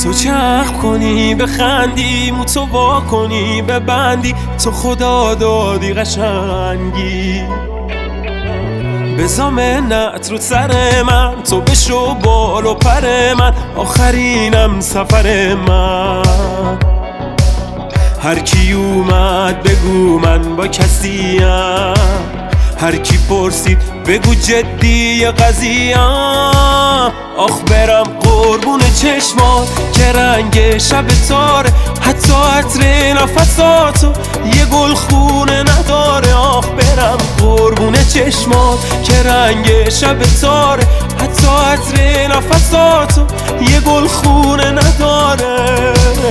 تو چرخ کنی بخندی، موتو وا کنی ببندی، تو خدا دادی قشنگی. بزا منت رو سر من، تو بشو بال و پر من، آخرینم سفر من. هر کی اومد بگو من با کسیم، هر کی پرسید بگو جدی قضیم. آخ برم قربون چشمات که رنگ شب تاره، حتی عطر نفساتو یه گل خونه نداره. آخ برم قربون چشمات که رنگ شب تاره، حتی عطر نفساتو یه گل خونه نداره.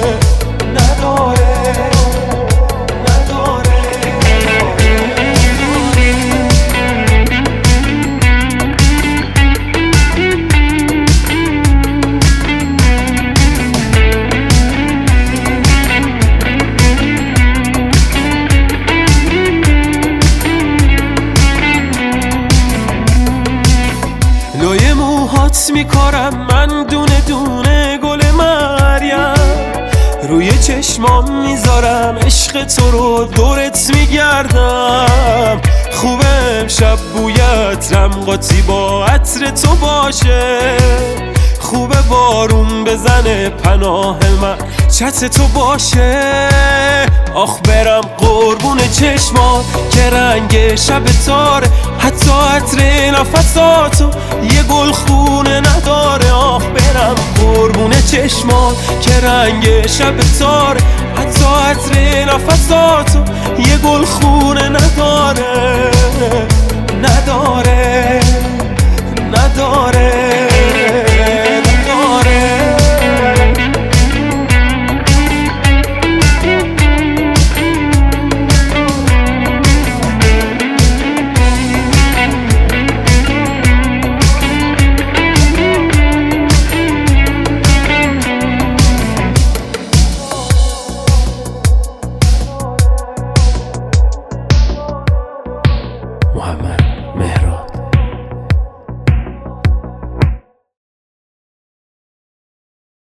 لای موهات میکارم من دونه دونه گل مریم، روی چشمام میذارم عشق تو رو دورت میگردم. خوبه امشب بوی عطرم قاطی با عطر تو باشه، خوبه بارون بزنه پناه من چت تو باشه. آخ برم قربون چشمات که رنگ شب تاره، حتی عطر نفساتو یه گل خونه نداره. آخ برم قربون چشمات که رنگ شب تاره، حتی عطر نفساتو یه گل خونه نداره.